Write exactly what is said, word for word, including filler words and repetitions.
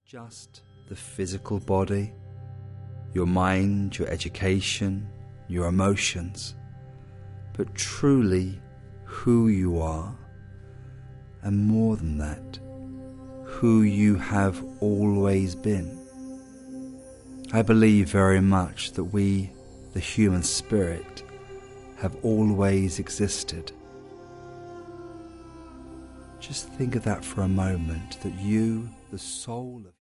just the physical body, your mind, your education, your emotions, but truly who you are, and more than that, who you have always been. I believe very much that we, the human spirit, have always existed. Just think of that for a moment, that you, the soul of